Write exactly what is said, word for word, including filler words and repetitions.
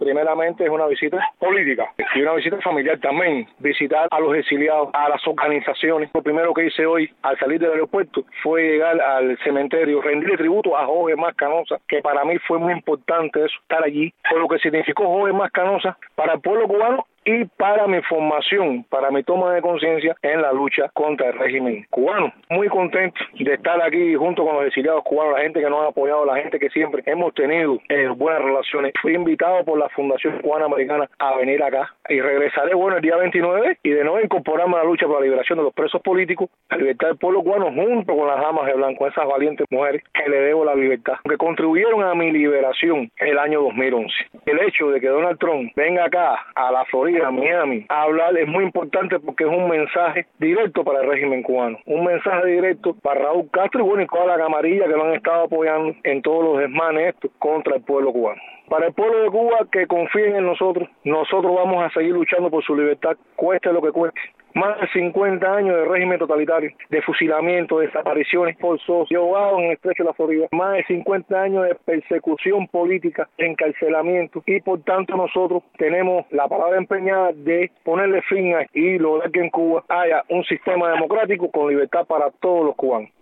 primeramente es una visita política y una visita familiar también, visitar a los exiliados, a las organizaciones. Lo primero que hice hoy al salir del aeropuerto fue llegar al cementerio, rendirle tributo a Jorge Mas Canosa, que para mí fue muy importante eso, estar allí, por lo que significó Jorge Mas Canosa para el pueblo cubano y para mi formación, para mi toma de conciencia en la lucha contra el régimen cubano. Muy contento de estar aquí junto con los exiliados cubanos, la gente que nos ha apoyado, la gente que siempre hemos tenido eh, buenas relaciones. Fui invitado por la Fundación Cubana Americana a venir acá y regresaré, bueno, el día veintinueve y de nuevo incorporarme a la lucha por la liberación de los presos políticos, la libertad del pueblo cubano junto con las damas de blanco, esas valientes mujeres que le debo la libertad, que contribuyeron a mi liberación el año dos mil once. El hecho de que Donald Trump venga acá a la Florida, a Miami, a hablar es muy importante porque es un mensaje directo para el régimen cubano, un mensaje directo para Raúl Castro y bueno, y toda la camarilla que lo han estado apoyando en todos los desmanes estos contra el pueblo cubano. Para el pueblo de Cuba, que confíen en nosotros, nosotros vamos a seguir luchando por su libertad, cueste lo que cueste. Más de cincuenta años de régimen totalitario, de fusilamiento, de desapariciones forzosas, llevados en el estrecho de la Florida, más de cincuenta años de persecución política, encarcelamiento, y por tanto nosotros tenemos la palabra empeñada de ponerle fin a y lograr que en Cuba haya un sistema democrático con libertad para todos los cubanos.